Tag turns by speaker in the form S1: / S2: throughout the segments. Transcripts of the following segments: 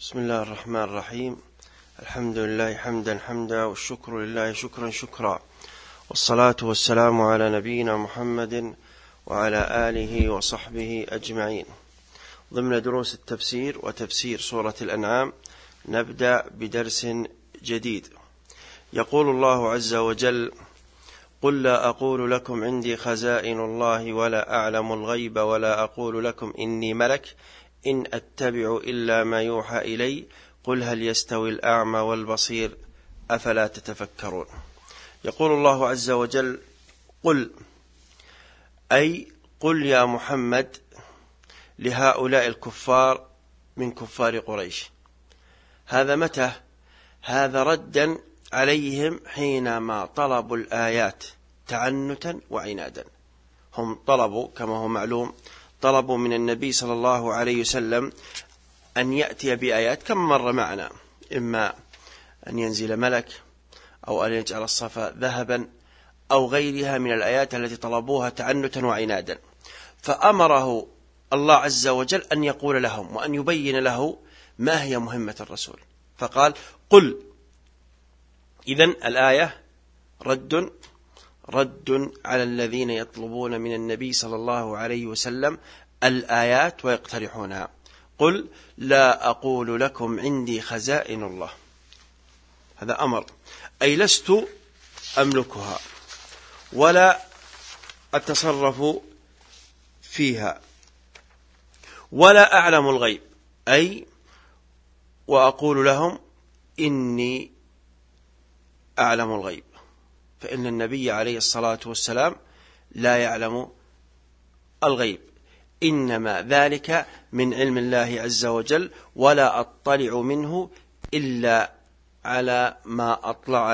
S1: بسم الله الرحمن الرحيم. الحمد لله حمدا حمدا، والشكر لله شكرا شكرا، والصلاة والسلام على نبينا محمد وعلى آله وصحبه أجمعين. ضمن دروس التفسير وتفسير سورة الأنعام نبدأ بدرس جديد. يقول الله عز وجل: قل لا أقول لكم عندي خزائن الله ولا أعلم الغيب ولا أقول لكم إني ملك إن أتبع إلا ما يوحى إلي قل هل يستوي الأعمى والبصير أفلا تتفكرون. يقول الله عز وجل: قل، أي قل يا محمد لهؤلاء الكفار من كفار قريش. هذا متى؟ هذا ردا عليهم حينما طلبوا الآيات تعنتا وعنادا. هم طلبوا كما هو معلوم، طلبوا من النبي صلى الله عليه وسلم أن يأتي بآيات كم مرة معنا، إما أن ينزل ملك أو أن يجعل الصفا ذهبا أو غيرها من الآيات التي طلبوها تعنتا وعنادا. فأمره الله عز وجل أن يقول لهم وأن يبين له ما هي مهمة الرسول، فقال: قل. إذن الآية رد على الذين يطلبون من النبي صلى الله عليه وسلم الآيات ويقترحونها. قل لا أقول لكم عندي خزائن الله، هذا أمر، أي لست أملكها ولا أتصرف فيها ولا أعلم الغيب، أي وأقول لهم إني أعلم الغيب، فإن النبي عليه الصلاة والسلام لا يعلم الغيب، إنما ذلك من علم الله عز وجل، ولا أطلع منه إلا ما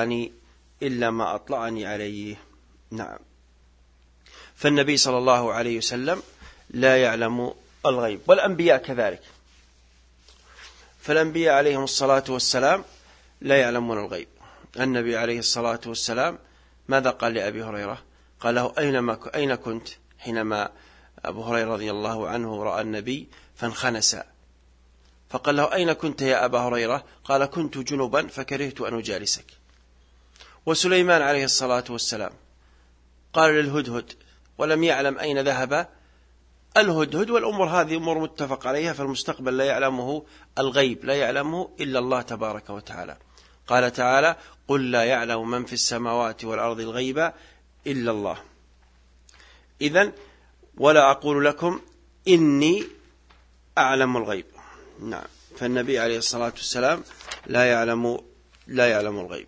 S1: أطلعني عليه. نعم، فالنبي صلى الله عليه وسلم لا يعلم الغيب، والأنبياء كذلك، فالأنبياء عليهم الصلاة والسلام لا يعلمون الغيب. النبي عليه الصلاة والسلام ماذا قال لأبي هريرة؟ قال له: أين كنت حينما أبو هريرة رضي الله عنه رأى النبي فانخنس، فقال له: أين كنت يا أبا هريرة؟ قال: كنت جنبا فكرهت أن أجالسك. وسليمان عليه الصلاة والسلام قال للهدهد ولم يعلم أين ذهب الهدهد، والأمور هذه أمور متفق عليها، فالمستقبل لا يعلمه، الغيب لا يعلمه إلا الله تبارك وتعالى. قال تعالى: قل لا يعلم من في السماوات والأرض الغيب إلا الله. إذن ولا أقول لكم إني أعلم الغيب. نعم، فالنبي عليه الصلاة والسلام لا يعلم الغيب.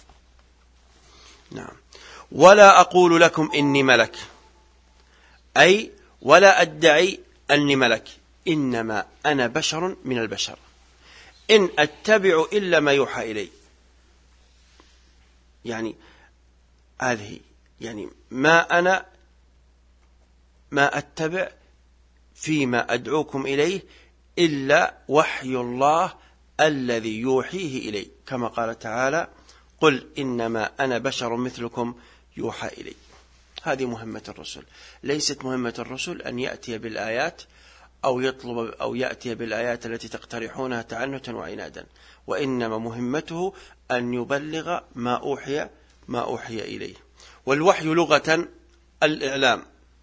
S1: نعم، ولا أقول لكم إني ملك، أي ولا أدعي أني ملك، إنما أنا بشر من البشر، إن أتبع إلا ما يوحى إلي. يعني هذه ما أتبع فيما أدعوكم إليه إلا وحي الله الذي يوحيه إلي، كما قال تعالى: قل إنما أنا بشر مثلكم يوحى إلي. هذه مهمة الرسل، ليست مهمة الرسل أن يأتي بالآيات أو يطلب أو يأتي بالآيات التي تقترحونها تعنتا وعنادا، وإنما مهمته أن يبلغ ما أوحي إليه. والوحي لغة الإعلام،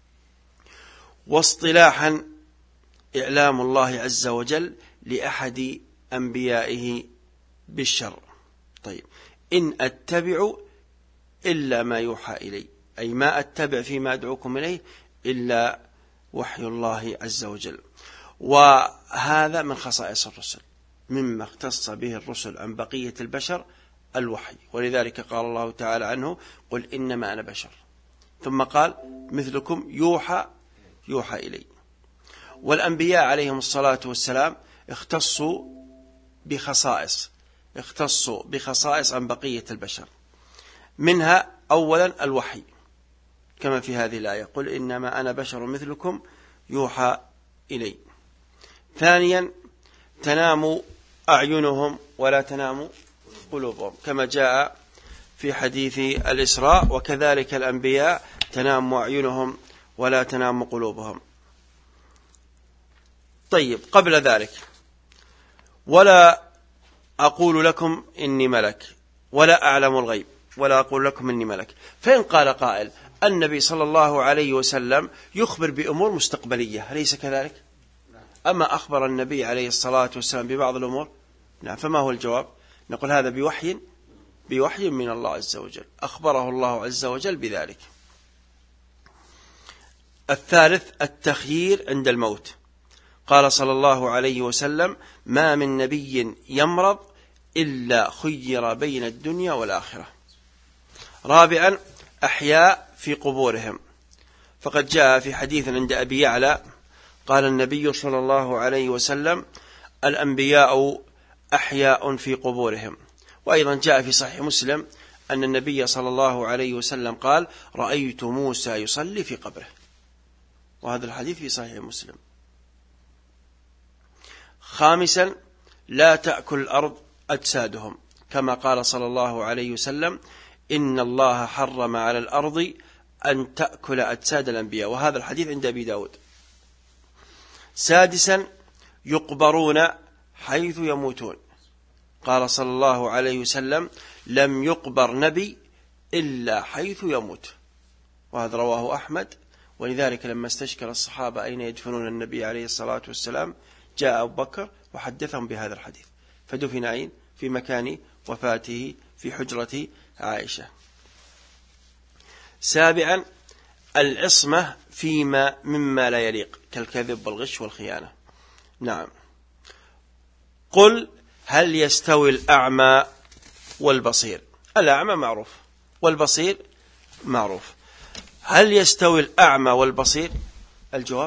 S1: واصطلاحا إعلام الله عز وجل لأحد أنبيائه بالشر. طيب، إن أتبع إلا ما يوحى إلي، أي ما أتبع فيما أدعوكم إليه إلا وحي الله عز وجل. وهذا من خصائص الرسل، مما اختص به الرسل عن بقية البشر الوحي، ولذلك قال الله تعالى عنه: قل إنما أنا بشر، ثم قال: مثلكم يوحى إلي. والأنبياء عليهم الصلاة والسلام اختصوا بخصائص عن بقية البشر، منها أولا الوحي، كما في هذه الآية: قل إنما أنا بشر مثلكم يوحى إلي. ثانيا تنام أعينهم ولا تنام قلوبهم، كما جاء في حديث الإسراء: وكذلك الأنبياء تنام أعينهم ولا تنام قلوبهم. طيب، قبل ذلك: ولا أقول لكم إني ملك ولا أعلم الغيب ولا أقول لكم إني ملك. فإن قال قائل النبي صلى الله عليه وسلم يخبر بأمور مستقبلية، أليس كذلك؟ أما أخبر النبي عليه الصلاة والسلام ببعض الأمور؟ نعم. فما هو الجواب؟ نقول هذا بوحي من الله عز وجل، أخبره الله عز وجل بذلك. الثالث التخيير عند الموت. قال صلى الله عليه وسلم: ما من نبي يمرض إلا خير بين الدنيا والآخرة. رابعا أحياء في قبورهم، فقد جاء في حديث عند أبي يعلى قال النبي صلى الله عليه وسلم: الأنبياء أحياء في قبورهم. وأيضا جاء في صحيح مسلم أن النبي صلى الله عليه وسلم قال: رأيت موسى يصلي في قبره، وهذا الحديث في صحيح مسلم. خامسا لا تأكل الأرض أجسادهم، كما قال صلى الله عليه وسلم: إن الله حرم على الأرض أن تأكل أجساد الأنبياء، وهذا الحديث عند أبي داود. سادسا يقبرون حيث يموتون، قال صلى الله عليه وسلم: لم يقبر نبي إلا حيث يموت، وهذا رواه أحمد. ولذلك لما استشكل الصحابة أين يدفنون النبي عليه الصلاة والسلام جاء أبو بكر وحدثهم بهذا الحديث، فدفن أين؟ في مكان وفاته في حجرة عائشة. سابعا العصمة فيما مما لا يليق كالكذب والغش والخيانة. نعم. قل هل يستوي الأعمى والبصير؟ الأعمى معروف والبصير معروف. هل يستوي الأعمى والبصير؟ الجواب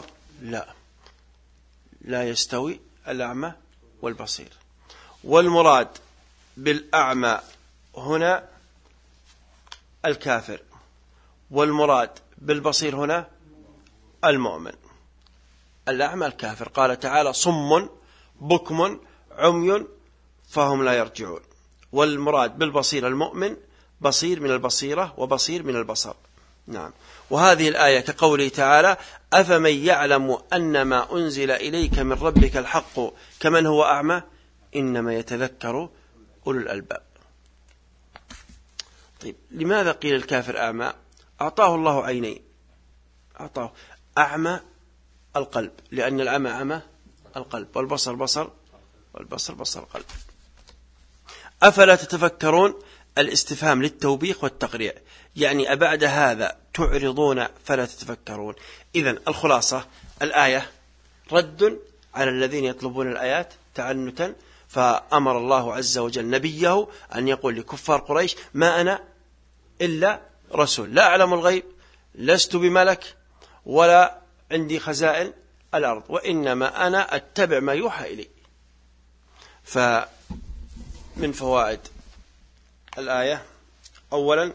S1: لا يستوي الأعمى والبصير. والمراد بالأعمى هنا الكافر، والمراد بالبصير هنا المؤمن. الأعمى الكافر، قال تعالى: صم بكم عمي فهم لا يرجعون. والمراد بالبصير المؤمن، بصير من البصيرة وبصير من البصر. نعم. وهذه الآية كقوله تعالى: أفمن يعلم أن ما أنزل إليك من ربك الحق كمن هو أعمى إنما يتذكر أولو الألباب. طيب، لماذا قيل الكافر أعمى؟ أعطاه الله عينين، أعطاه أعمى القلب، لأن العمى عمى القلب، والبصر بصر، والبصر بصر القلب. أفلا تتفكرون؟ الاستفهام للتوبيخ والتقريع، يعني أبعد هذا تعرضون فلا تتفكرون. إذن الخلاصة: الآية رد على الذين يطلبون الآيات تعنتا، فأمر الله عز وجل نبيه أن يقول لكفار قريش: ما أنا إلا رسول، لا أعلم الغيب، لست بملك، ولا عندي خزائن الأرض، وإنما أنا أتبع ما يوحى إلي. فمن فوائد الآية: أولا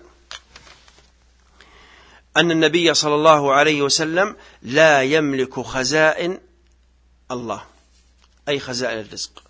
S1: أن النبي صلى الله عليه وسلم لا يملك خزائن الله، أي خزائن الرزق،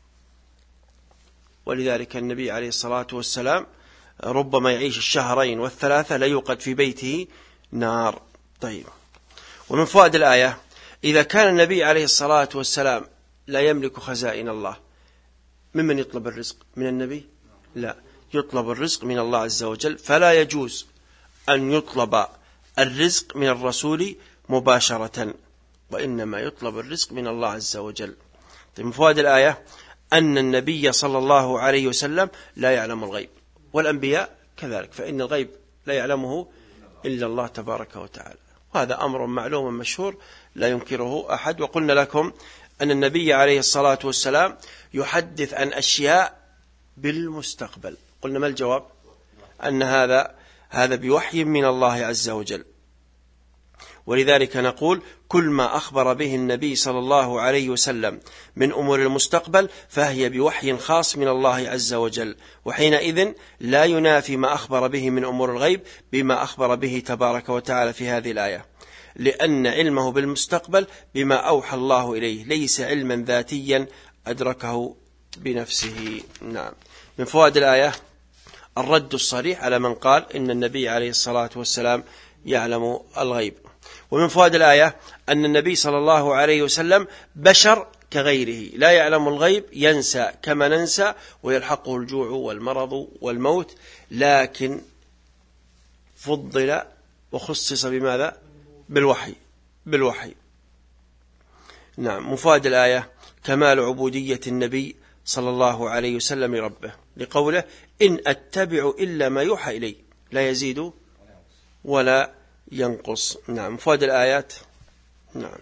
S1: ولذلك النبي عليه الصلاة والسلام ربما يعيش الشهرين والثلاثة لا يوقد في بيته نار. طيب. ومن فوائد الآية: إذا كان النبي عليه الصلاة والسلام لا يملك خزائن الله، ممن يطلب الرزق؟ من النبي؟ لا، يطلب الرزق من الله عز وجل، فلا يجوز أن يطلب الرزق من الرسول مباشرة، وإنما يطلب الرزق من الله عز وجل. طيب. من فوائد الآية أن النبي صلى الله عليه وسلم لا يعلم الغيب، والأنبياء كذلك، فإن الغيب لا يعلمه إلا الله تبارك وتعالى، وهذا أمر معلوم مشهور لا ينكره أحد. وقلنا لكم أن النبي عليه الصلاة والسلام يحدث عن أشياء بالمستقبل. قلنا ما الجواب؟ أن هذا بوحي من الله عز وجل، ولذلك نقول: كل ما أخبر به النبي صلى الله عليه وسلم من أمور المستقبل فهي بوحي خاص من الله عز وجل، وحينئذ لا ينافي ما أخبر به من أمور الغيب بما أخبر به تبارك وتعالى في هذه الآية، لأن علمه بالمستقبل بما أوحى الله إليه ليس علما ذاتيا أدركه بنفسه. نعم. من فوائد الآية الرد الصريح على من قال إن النبي عليه الصلاة والسلام يعلم الغيب. ومن فوائد الآية أن النبي صلى الله عليه وسلم بشر كغيره، لا يعلم الغيب ينسى كما ننسى ويلحقه الجوع والمرض والموت، لكن فضل وخصص بماذا؟ بالوحي. نعم. مفاد الآية كمال عبودية النبي صلى الله عليه وسلم لربه، لقوله إن أتبع إلا ما يوحى إلي لا يزيد ولا ينقص. نعم. مفاد الآيات. نعم.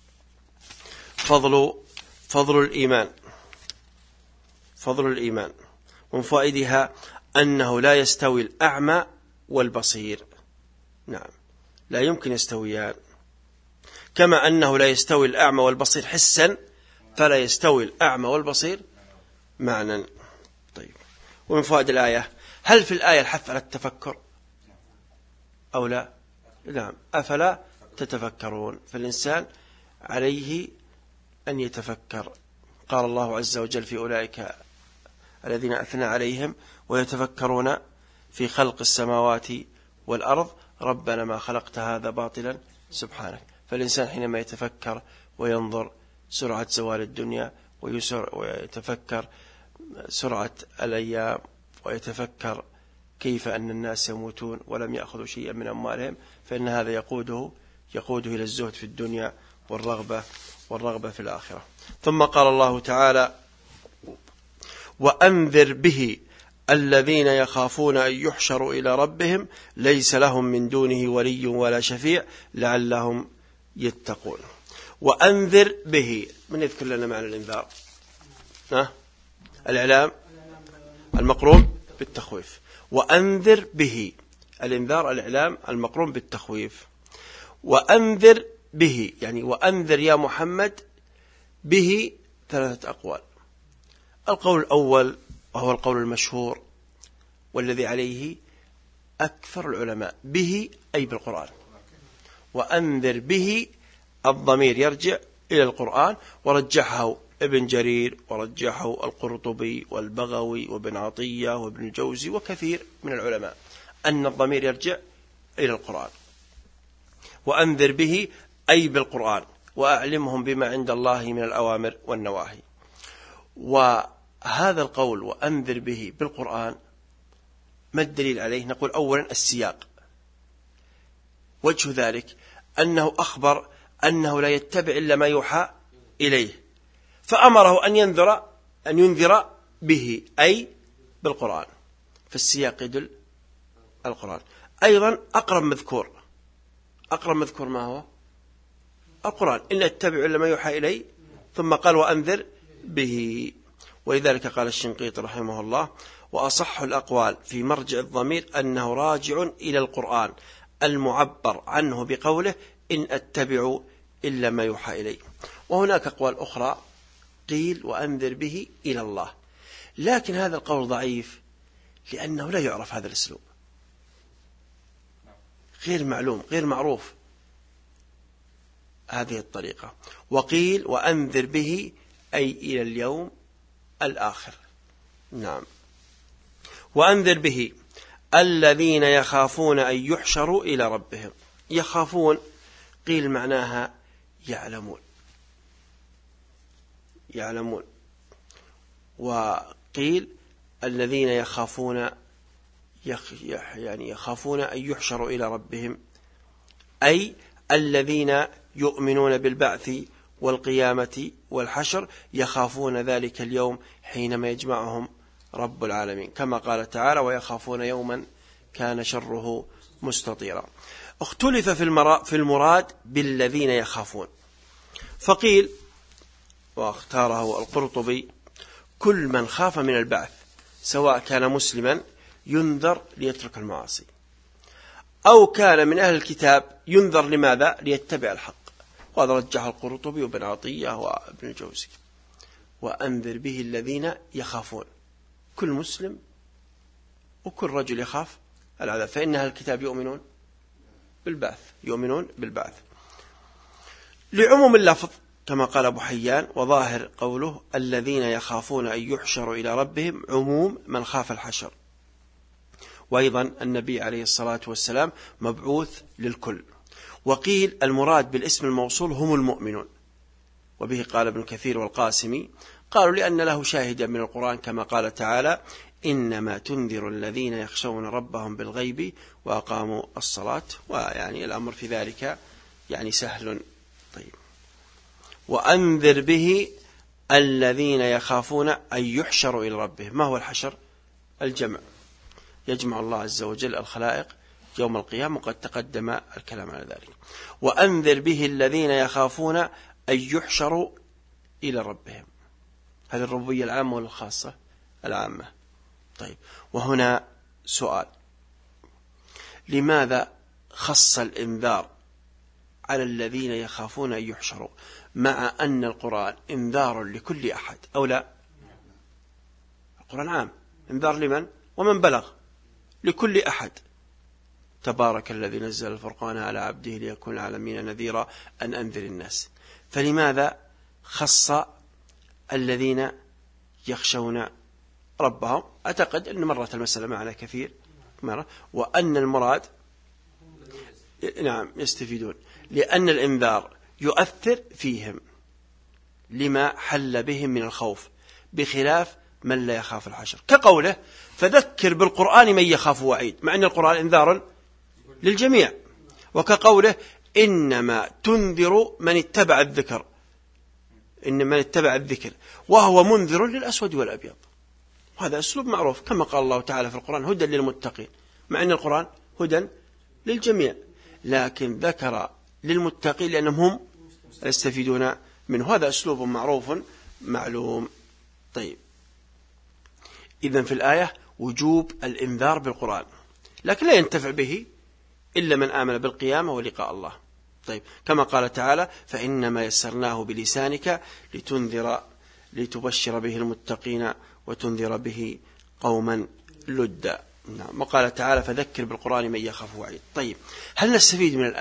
S1: فضل الإيمان ومن فوائدها أنه لا يستوي الأعمى والبصير. نعم. لا يمكن يستويان، كما أنه لا يستوي الأعمى والبصير حسا، فلا يستوي الأعمى والبصير معنى. طيب. ومن فوائد الآية، هل في الآية الحث على التفكر أو لا؟ نعم. أفلا تتفكرون؟ فالإنسان عليه أن يتفكر. قال الله عز وجل في أولئك الذين أثنى عليهم ويتفكرون في خلق السماوات والأرض ربنا ما خلقت هذا باطلا سبحانك. فالإنسان حينما يتفكر وينظر سرعة زوال الدنيا ويتفكر سرعة الأيام ويتفكر كيف أن الناس يموتون ولم يأخذوا شيئا من أموالهم، فإن هذا يقوده إلى الزهد في الدنيا والرغبة في الآخرة. ثم قال الله تعالى وأنذر به الذين يخافون أن يحشروا إلى ربهم ليس لهم من دونه ولي ولا شفيع لعلهم يتقون. وأنذر به، من يذكر لنا معنى الإنذار؟ الإعلام المقرون بالتخويف. وأنذر به، الإنذار الإعلام المقرون بالتخويف. وأنذر به يعني وأنذر يا محمد به 3 أقوال. القول الأول وهو القول المشهور والذي عليه أكثر العلماء، به أي بالقرآن. وأنذر به الضمير يرجع إلى القرآن، ورجحه ابن جرير ورجحه القرطبي والبغوي وابن عطية وابن الجوزي وكثير من العلماء أن الضمير يرجع إلى القرآن. وأنذر به أي بالقرآن، وأعلمهم بما عند الله من الأوامر والنواهي. وهذا القول وأنذر به بالقرآن ما الدليل عليه؟ نقول أولا السياق. وجه ذلك أنه أخبر أنه لا يتبع إلا ما يوحى إليه، فأمره أن ينذر به أي بالقرآن، فالسياق يدل القرآن. أيضا أقرب مذكور ما هو؟ القرآن، إن أتبع إلا ما يوحى إليه، ثم قال وأنذر به. ولذلك قال الشنقيطي رحمه الله وأصح الأقوال في مرجع الضمير أنه راجع إلى القرآن المعبر عنه بقوله إن أتبع إلا ما يوحى إليه. وهناك أقوال أخرى قيل وأنذر به إلى الله، لكن هذا القول ضعيف لأنه لا يعرف هذا الأسلوب، غير معلوم غير معروف هذه الطريقة. وقيل وأنذر به أي إلى اليوم الآخر. نعم. وأنذر به الذين يخافون أن يحشروا إلى ربهم. يخافون قيل معناها يعلمون، وقيل الذين يخافون يخافون أن يحشروا إلى ربهم، أي الذين يؤمنون بالبعث والقيامة والحشر يخافون ذلك اليوم حينما يجمعهم رب العالمين، كما قال تعالى ويخافون يوما كان شره مستطيرا. اختلف في المراد بالذين يخافون، فقيل واختاره القرطبي كل من خاف من البعث سواء كان مسلما ينذر ليترك المعاصي، أو كان من أهل الكتاب ينذر لماذا؟ ليتبع الحق. وهذا رجح القرطبي وابن عطية وابن الجوزي. وأنذر به الذين يخافون، كل مسلم وكل رجل يخاف العذاب، فإن أهل الكتاب يؤمنون بالبعث لعموم اللفظ كما قال أبو حيان. وظاهر قوله الذين يخافون أن يحشروا إلى ربهم عموم من خاف الحشر. وأيضا النبي عليه الصلاة والسلام مبعوث للكل. وقيل المراد بالاسم الموصول هم المؤمنون، وبه قال ابن كثير والقاسمي، قالوا لأن له شاهدا من القرآن كما قال تعالى: إنما تنذر الذين يخشون ربهم بالغيب وأقاموا الصلاة. ويعني الأمر في ذلك يعني سهل. طيب، وأنذر به الذين يخافون أن يحشروا إلى ربهم. ما هو الحشر؟ الجمع، يجمع الله عز وجل الخلائق يوم القيامة، وقد تقدم الكلام على ذلك. وأنذر به الذين يخافون أن يحشروا إلى ربهم. هذه الربوبية العامة ولا الخاصة؟ العامة. طيب، وهنا سؤال: لماذا خص الإنذار على الذين يخافون أن يحشروا، مع أن القرآن إنذار لكل أحد أو لا؟ القرآن عام، إنذار لمن؟ ومن بلغ، لكل أحد. تبارك الذي نزل الفرقان على عبده ليكون العالمين نذيرا أن أنذر الناس. فلماذا خص الذين يخشون ربهم؟ أعتقد أن مرت المسألة معنا كثير مرة، وأن المراد نعم يستفيدون، لأن الإنذار يؤثر فيهم لما حل بهم من الخوف، بخلاف من لا يخاف الحشر، كقوله: فذكر بالقرآن من يخاف وعيد، مع أن القرآن إنذار للجميع. وكقوله: إنما تنذر من اتبع الذكر، إن من اتبع الذكر وهو منذر للأسود والأبيض. وهذا أسلوب معروف، كما قال الله تعالى في القرآن: هدى للمتقين، مع أن القرآن هدى للجميع، لكن ذكر للمتقين لأنهم هم يستفيدون منه. هذا أسلوب معروف معلوم. طيب، إذن في الآية وجوب الإنذار بالقرآن، لكن لا ينتفع به إلا من آمن بالقيامة ولقاء الله. طيب، كما قال تعالى: فإنما يسرناه بلسانك لتنذر لتبشر به المتقين وتنذر به قوما لدا. نعم. وقال تعالى: فذكر بالقرآن من يخاف وعيد. طيب، هل نستفيد من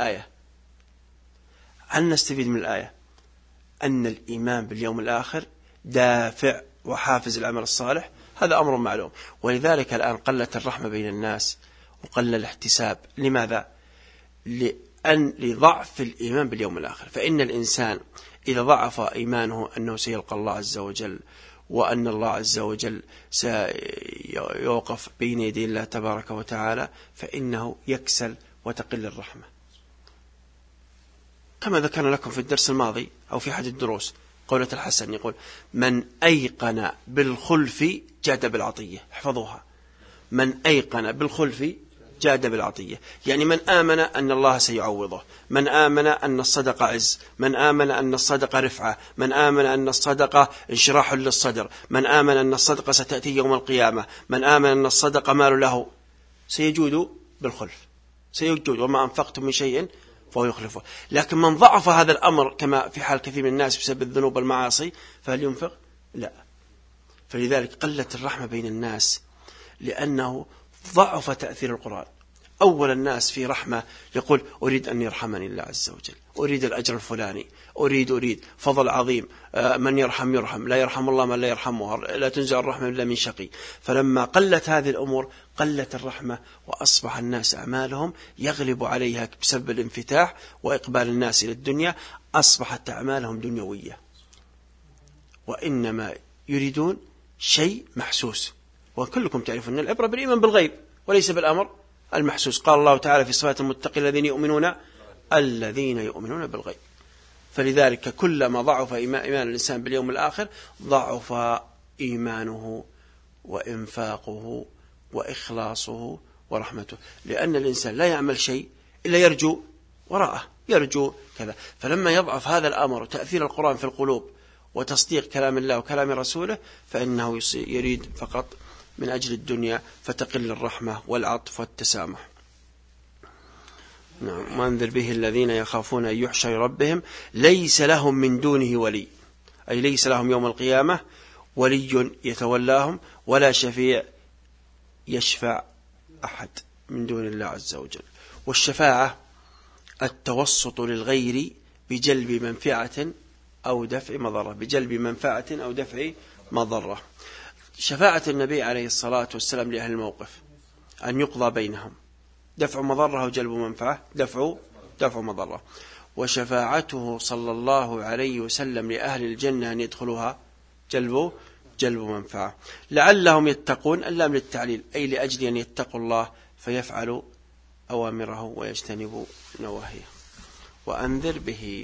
S1: الآية أن الإيمان باليوم الآخر دافع وحافز العمل الصالح؟ هذا أمر معلوم. ولذلك الآن قلت الرحمة بين الناس وقل الاحتساب. لماذا؟ لضعف الإيمان باليوم الآخر. فإن الإنسان إذا ضعف إيمانه أنه سيلقى الله عز وجل، وأن الله عز وجل سيوقف بين يدي الله تبارك وتعالى، فإنه يكسل وتقل الرحمة، كما ذكرنا لكم في الدرس الماضي أو في أحد الدروس قولة الحسن يقول: من أيقن بالخلف جاد بالعطية. احفظوها: من أيقن بالخلف جاد بالعطية، يعني من آمن أن الله سيعوضه، من آمن أن الصدقة عز، من آمن أن الصدقة رفعة، من آمن أن الصدقة انشراح للصدر، من آمن أن الصدقة ستأتي يوم القيامة، من آمن أن الصدقة مال له، سيجود بالخلف، سيجود، وما أنفقتم من شيء فهو يخلفه. لكن من ضعف هذا الأمر كما في حال كثير من الناس بسبب الذنوب والمعاصي، فهل ينفق؟ لا. فلذلك قلت الرحمة بين الناس، لأنه ضعف تأثير القرآن. أول الناس في رحمة يقول: أريد أن يرحمني الله عز وجل، أريد الأجر الفلاني، أريد فضل عظيم، من يرحم، لا يرحم الله من لا يرحمه، لا تنزع الرحمة إلا من شقي. فلما قلت هذه الأمور قلت الرحمة، وأصبح الناس أعمالهم يغلب عليها بسبب الانفتاح وإقبال الناس إلى الدنيا، أصبحت أعمالهم دنيوية، وإنما يريدون شيء محسوس. وكلكم تعرفون أن العبرة بالإيمان بالغيب وليس بالأمر المحسوس. قال الله تعالى في صفات المتقين: الذين يؤمنون بالغيب. فلذلك كلما ضعف إيمان الإنسان باليوم الآخر ضعف إيمانه وإنفاقه وإخلاصه ورحمته، لأن الإنسان لا يعمل شيء إلا يرجو وراءه، يرجو كذا. فلما يضعف هذا الأمر وتأثير القرآن في القلوب وتصديق كلام الله وكلام رسوله، فإنه يريد فقط من أجل الدنيا، فتقل الرحمة والعطف والتسامح. نعم. وانذر به الذين يخافون أن يحشروا ربهم ليس لهم من دونه ولي، أي ليس لهم يوم القيامة ولي يتولاهم ولا شفيع يشفع أحد من دون الله عز وجل. والشفاعة التوسط للغير بجلب منفعة أو دفع مضرة، بجلب منفعة أو دفع مضرة. شفاعة النبي عليه الصلاة والسلام لأهل الموقف أن يقضى بينهم، دفع مضرة وجلب منفعة، دفع مضرة. وشفاعته صلى الله عليه وسلم لأهل الجنة أن يدخلوها جلب منفعة. لعلهم يتقون، اللام للتعليل، أي لأجل أن يتقوا الله فيفعلوا أوامره ويجتنبوا نواهيه. وأنذر به.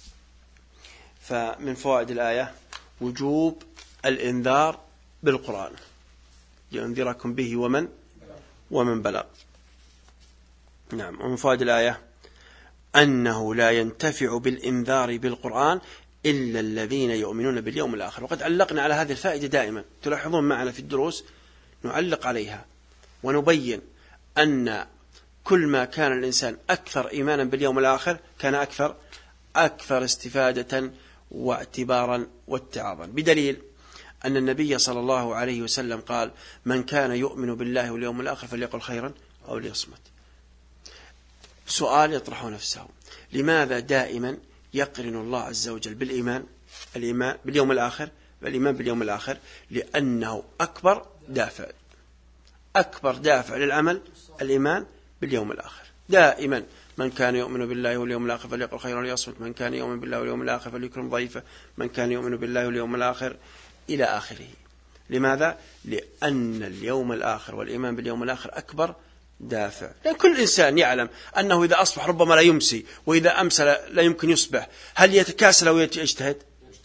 S1: فمن فوائد الآية وجوب الإنذار بالقرآن، لأنذركم به ومن بلغ. نعم. ومن فوائد الآية أنه لا ينتفع بالإنذار بالقرآن إلا الذين يؤمنون باليوم الآخر. وقد علقنا على هذه الفائدة دائما، تلاحظون معنا في الدروس نعلق عليها ونبين أن كل ما كان الإنسان أكثر إيمانا باليوم الآخر كان أكثر استفادة واعتبارا واتعاظا، بدليل أن النبي صلى الله عليه وسلم قال: من كان يؤمن بالله واليوم الآخر فليقل خيرا أو ليصمت. سؤال يطرح نفسه: لماذا دائما يقرن الله عز وجل بالإيمان باليوم الآخر، والإيمان باليوم الآخر؟ لأنه أكبر دافع للعمل الإيمان باليوم الآخر. دائما من كان يؤمن بالله واليوم الآخر فليقل خيرا ليصمت، من كان يؤمن بالله واليوم الآخر فليكرم ضيفه، من كان يؤمن بالله واليوم الآخر إلى آخره. لماذا؟ لأن اليوم الآخر والإيمان باليوم الآخر أكبر دافع. لأن كل إنسان يعلم أنه إذا أصبح ربما لا يمسي، وإذا أمسى لا يمكن يصبح. هل يتكاسل أو يجتهد؟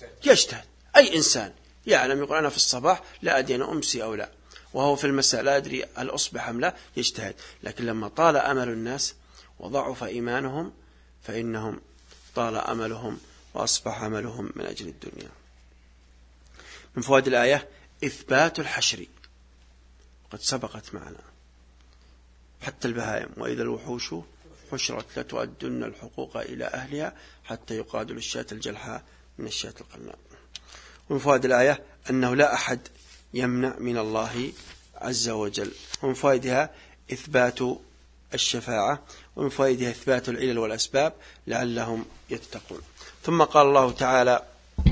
S1: أي إنسان يعلم، يقول أنا في الصباح لا أدري أن أمسي أو لا، وهو في المساء لا أدري هل أصبح أم لا، يجتهد. لكن لما طال أمل الناس وضعف إيمانهم فإنهم طال أملهم وأصبح عملهم من أجل الدنيا. من فوائد الآية إثبات الحشر، قد سبقت معنا حتى البهائم: وإذا الوحوش حشرت لتؤدن الحقوق إلى أهلها حتى يقاد للشاة الجلحاء من الشاة القرناء. ومن فوائد الآية أنه لا أحد يمنع من الله عز وجل. ومن فوائدها إثبات الشفاعة، ومن فوائدها إثبات العلل والأسباب لعلهم يتقون. ثم قال الله تعالى: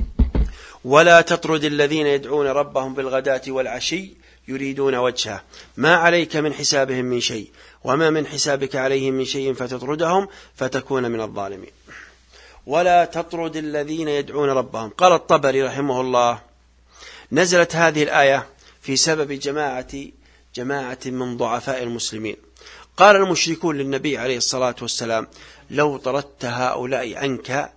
S1: ولا تطرد الذين يدعون ربهم بالغداة والعشي يريدون وجهه ما عليك من حسابهم من شيء وما من حسابك عليهم من شيء فتطردهم فتكون من الظالمين. ولا تطرد الذين يدعون ربهم. قال الطبري رحمه الله: نزلت هذه الآية في سبب جماعة من ضعفاء المسلمين. قال المشركون للنبي عليه الصلاة والسلام: لو طردت هؤلاء عنك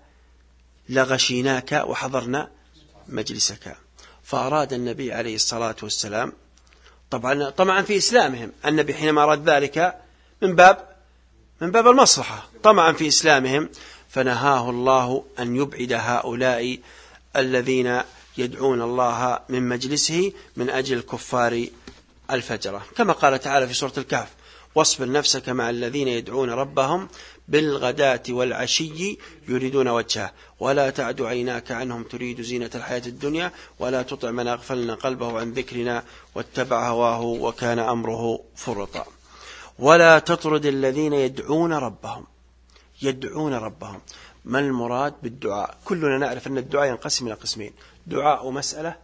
S1: لغشيناك وحضرنا مجلسك. فأراد النبي عليه الصلاة والسلام، طبعا في إسلامهم، النبي حينما أراد ذلك من باب المصلحة، طمعا في إسلامهم، فنهاه الله أن يبعد هؤلاء الذين يدعون الله من مجلسه من أجل الكفار الفجرة، كما قال تعالى في سورة الكهف: واصبر نفسك مع الذين يدعون ربهم بالغداة والعشي يريدون وجهه ولا تعد عيناك عنهم تريد زينة الحياة الدنيا ولا تطع من أغفلنا قلبه عن ذكرنا واتبع هواه وكان أمره فرطا. ولا تطرد الذين يدعون ربهم. ما المراد بالدعاء؟ كلنا نعرف أن الدعاء ينقسم إلى قسمين: دعاء مسألة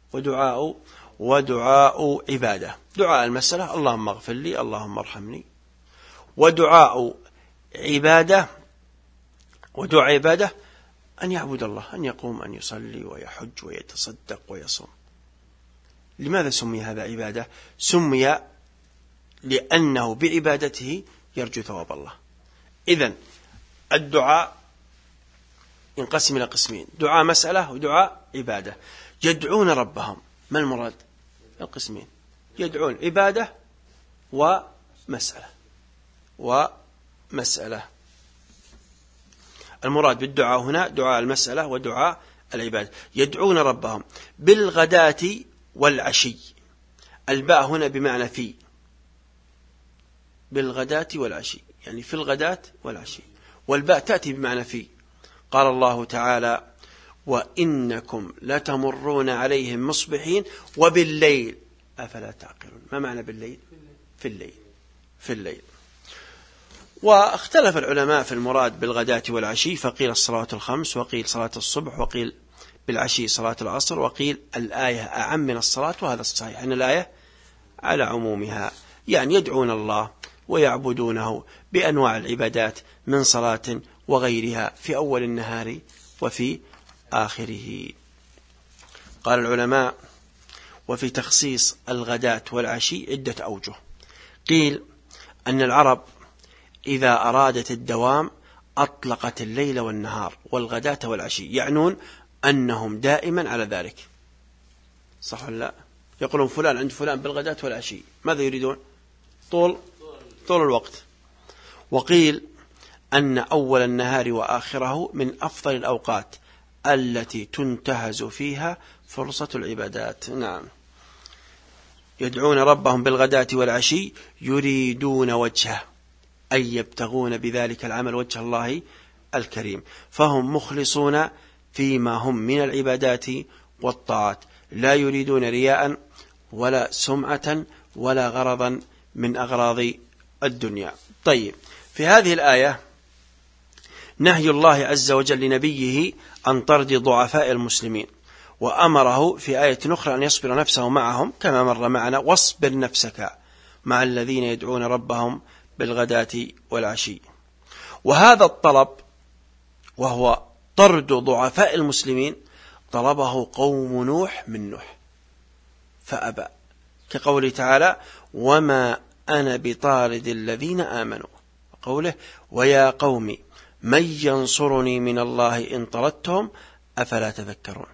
S1: ودعاء عبادة. دعاء المسألة: اللهم اغفر لي، اللهم ارحمني. ودعاء عبادة أن يعبد الله، أن يقوم، أن يصلي ويحج ويتصدق ويصوم. لماذا سمي هذا عبادة؟ سمي لأنه بعبادته يرجو ثواب الله. إذن الدعاء ينقسم إلى قسمين: دعاء مسألة ودعاء عبادة. يدعون ربهم، ما المراد؟ القسمين: يدعون عبادة ومسألة. المراد بالدعاء هنا دعاء المسألة ودعاء العبادة. يدعون ربهم بالغداة والعشي. الباء هنا بمعنى في، بالغداة والعشي، يعني في الغداة والعشي، والباء تأتي بمعنى في. قال الله تعالى: وإنكم لتمرون عليهم مصبحين وبالليل أفلا تعقلون. ما معنى بالليل؟ في الليل. واختلف العلماء في المراد بالغداة والعشي، فقيل الصلاة الخمس، وقيل صلاة الصبح، وقيل بالعشي صلاة العصر، وقيل الآية أعم من الصلاة. وهذا الصحيح أن الآية على عمومها، يعني يدعون الله
S2: ويعبدونه بأنواع العبادات من صلاة وغيرها في أول النهار وفي آخره. قال العلماء: وفي تخصيص الغداة والعشي عدة أوجه. قيل أن العرب إذا أرادت الدوام أطلقت الليل والنهار والغداة والعشي، يعنون أنهم دائما على ذلك، صح ولا لا؟ يقولون فلان عند فلان بالغداة والعشي، ماذا يريدون؟ طول الوقت. وقيل أن أول النهار وآخره من أفضل الأوقات التي تنتهز فيها فرصة العبادات. نعم، يدعون ربهم بالغداة والعشي يريدون وجهه، أي يبتغون بذلك العمل وجه الله الكريم، فهم مخلصون فيما هم من العبادات والطاعات، لا يريدون رياء ولا سمعة ولا غرضا من أغراض الدنيا. طيب، في هذه الآية نهي الله عز وجل لنبيه عن طرد ضعفاء المسلمين، وأمره في آية أخرى أن يصبر نفسه معهم كما مر معنا: واصبر نفسك مع الذين يدعون ربهم بالغداة والعشي. وهذا الطلب وهو طرد ضعفاء المسلمين طلبه قوم نوح من نوح فأبى، كقوله تعالى: وما أنا بطارد الذين آمنوا، وقوله: ويا قوم من ينصرني من الله إن طردتهم أفلا تذكرون.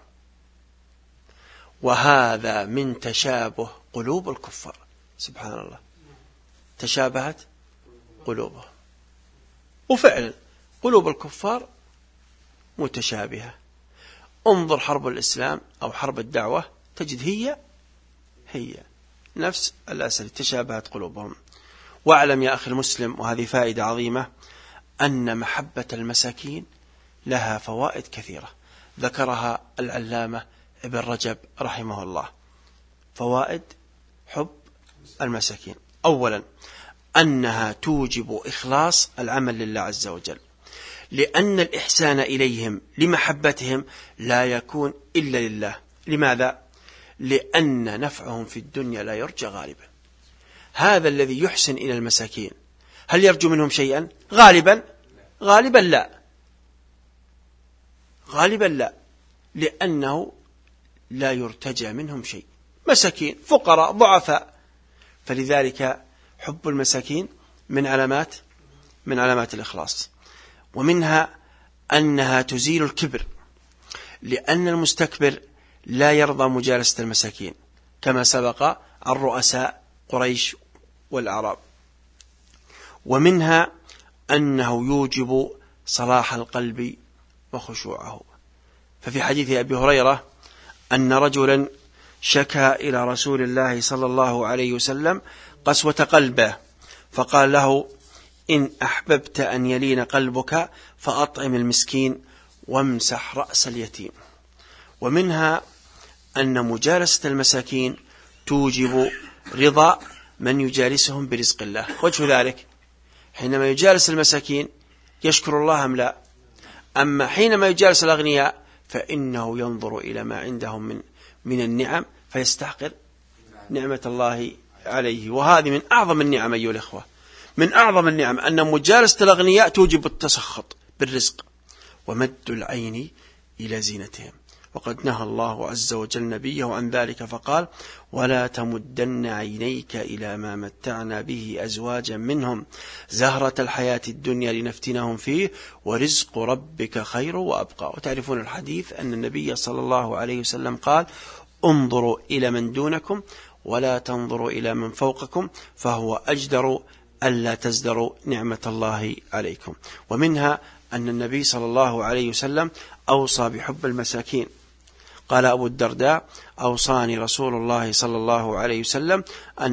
S2: وهذا من تشابه قلوب الكفار، سبحان الله، تشابهت قلوبهم، وفعلا قلوب الكفار متشابهة. انظر حرب الإسلام أو حرب الدعوة تجد هي نفس الأسئلة، تشابهت قلوبهم. واعلم يا أخي المسلم، وهذه فائدة عظيمة، أن محبة المساكين لها فوائد كثيرة ذكرها العلامة ابن رجب رحمه الله. فوائد حب المساكين: أولا، أنها توجب إخلاص العمل لله عز وجل، لأن الإحسان إليهم لمحبتهم لا يكون إلا لله. لماذا؟ لأن نفعهم في الدنيا لا يرجى غالبا. هذا الذي يحسن إلى المساكين هل يرجو منهم شيئا؟ غالبا لا، لأنه لا يرتجى منهم شيء، مساكين فقراء ضعفاء. فلذلك حب المساكين من علامات الإخلاص. ومنها أنها تزيل الكبر، لأن المستكبر لا يرضى مجالسة المساكين، كما سبق عن رؤساء قريش والأعراب. ومنها أنه يوجب صلاح القلب وخشوعه، ففي حديث أبي هريرة أن رجلا شكى إلى رسول الله صلى الله عليه وسلم قسوة قلبه، فقال له: إن أحببت أن يلين قلبك فأطعم المسكين وامسح رأس اليتيم. ومنها أن مجالسة المساكين توجب رضا من يجالسهم برزق الله. وجه ذلك: حينما يجالس المساكين يشكر الله أم لا؟ أما حينما يجالس الأغنياء فإنه ينظر إلى ما عندهم من النعم فيستحقر نعمة الله عليه. وهذه من أعظم النعم أيها الإخوة، من أعظم النعم أن مجالسة الأغنياء توجب التسخط بالرزق ومد العين إلى زينتهم. وقد نهى الله عز وجل نبيه عن ذلك فقال: ولا تمدن عينيك إلى ما متعنا به أزواجا منهم زهرة الحياة الدنيا لنفتنهم فيه ورزق ربك خير وأبقى. وتعرفون الحديث أن النبي صلى الله عليه وسلم قال: انظروا إلى من دونكم ولا تنظروا إلى من فوقكم فهو أجدر ألا تزدروا نعمة الله عليكم. ومنها أن النبي صلى الله عليه وسلم أوصى بحب المساكين. قال أبو الدرداء: أوصاني رسول الله صلى الله عليه وسلم أن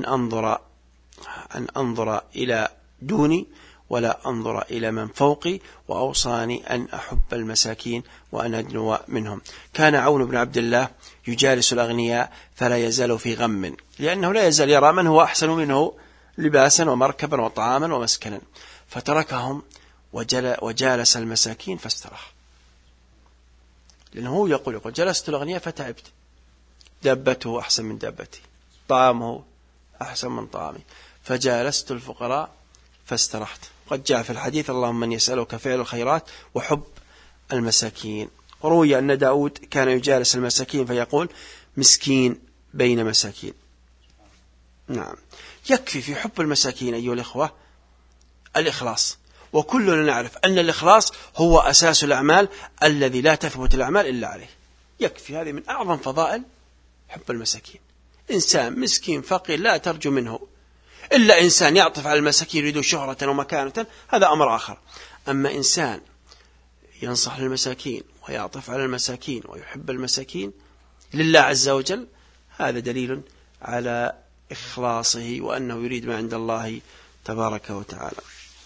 S2: أنظر إلى دوني ولا أنظر إلى من فوقي، وأوصاني أن أحب المساكين وأن أدنو منهم. كان عون بن عبد الله يجالس الأغنياء فلا يزال في غم، لأنه لا يزال يرى من هو أحسن منه لباسا ومركبا وطعاما ومسكنا، فتركهم وجالس المساكين فاستراح. لأنه هو يقول جلست الأغنياء فتعبت، دابته أحسن من دابتي، طعامه أحسن من طعامي، فجالست الفقراء فاسترحت. قد جاء في الحديث اللهم من يسألك فعل الخيرات وحب المساكين. وروي أن داود كان يجالس المساكين فيقول مسكين بين مساكين. نعم، يكفي في حب المساكين أيها الإخوة الإخلاص، وكلنا نعرف أن الإخلاص هو أساس الأعمال الذي لا تثبت الأعمال إلا عليه. يكفي، هذه من أعظم فضائل حب المساكين. إنسان مسكين فقير لا ترجو منه إلا إنسان يعطف على المساكين يريد شهرة ومكانة، هذا أمر آخر. أما إنسان ينصح للمساكين ويعطف على المساكين ويحب المساكين لله عز وجل، هذا دليل على إخلاصه وأنه يريد ما عند الله تبارك وتعالى.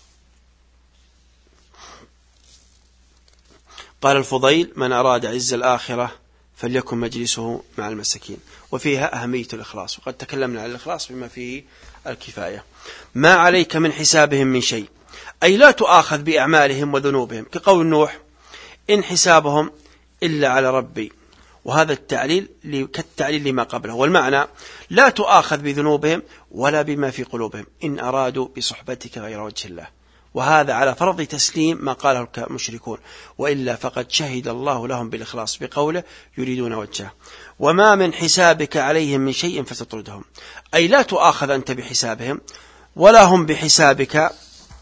S2: قال الفضيل من أراد عز الآخرة فليكن مجلسه مع المساكين، وفيها أهمية الإخلاص، وقد تكلمنا عن الإخلاص بما فيه الكفاية. ما عليك من حسابهم من شيء، أي لا تؤاخذ بأعمالهم وذنوبهم، كقول نوح إن حسابهم إلا على ربي، وهذا التعليل كالتعليل لما قبله، والمعنى لا تؤاخذ بذنوبهم ولا بما في قلوبهم إن أرادوا بصحبتك غير وجه الله، وهذا على فرض تسليم ما قاله المشركون، وإلا فقد شهد الله لهم بالإخلاص بقوله يريدون وجهه. وما من حسابك عليهم من شيء فتطردهم، أي لا تؤاخذ أنت بحسابهم ولا هم بحسابك،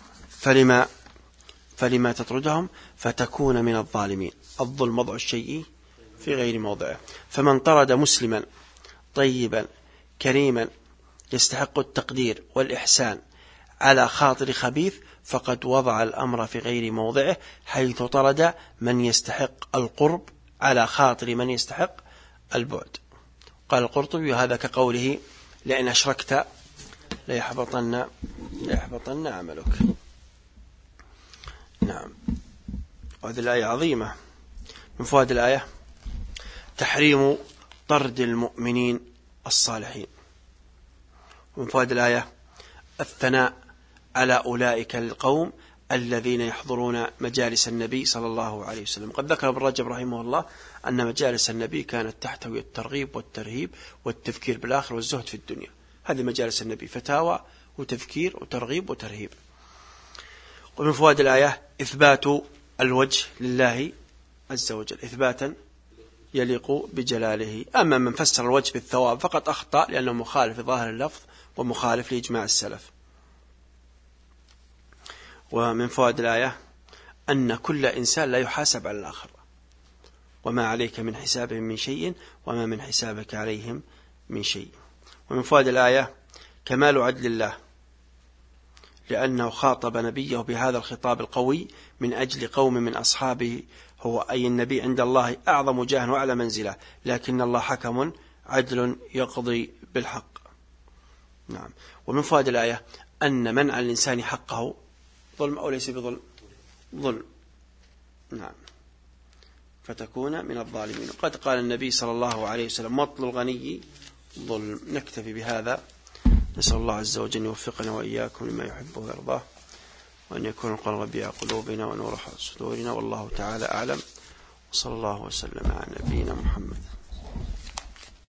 S2: فلما تطردهم فتكون من الظالمين. الظلم وضع الشيء في غير موضعه، فمن طرد مسلما طيبا كريما يستحق التقدير والإحسان على خاطر خبيث فقد وضع الأمر في غير موضعه، حيث طرد من يستحق القرب على خاطر من يستحق البعد. قال القرطبي هذا كقوله لئن أشركت ليحبطن عملك. نعم، وهذه الآية عظيمة. من فوائد الآية تحريم طرد المؤمنين الصالحين. ومن فوائد الآية الثناء على أولئك القوم الذين يحضرون مجالس النبي صلى الله عليه وسلم. قد ذكر ابن رجب رحمه الله أن مجالس النبي كانت تحتوي الترغيب والترهيب والتذكير بالآخرة والزهد في الدنيا. هذه مجالس النبي، فتاوى وتذكير وترغيب وترهيب. ومن فوائد الآية إثبات الوجه لله عز وجل إثباتا يليق بجلاله. أما من فسر الوجه بالثواب فقد أخطأ، لأنه مخالف لظاهر اللفظ ومخالف لإجماع السلف. ومن فوائد الآية أن كل إنسان لا يحاسب على الآخر، وما عليك من حسابهم من شيء وما من حسابك عليهم من شيء. ومن فوائد الآية كمال عدل الله، لأنه خاطب نبيه بهذا الخطاب القوي من أجل قوم من أصحابه، هو أي النبي عند الله أعظم جاها وأعلى منزلة، لكن الله حكم عدل يقضي بالحق. نعم. ومن فوائد الآية أن منع الإنسان حقه ظلم أو ليس بظلم، ظلم. نعم، فتكون من الظالمين. وقد قال النبي صلى الله عليه وسلم مطل الغني ظلم. نكتفي بهذا، نسأل الله عز وجل يوفقنا وإياكم لما يحبه ويرضاه، وأن يكون القرآن ربيع قلوبنا ونور صدورنا، والله تعالى أعلم، وصلى الله وسلم على نبينا محمد.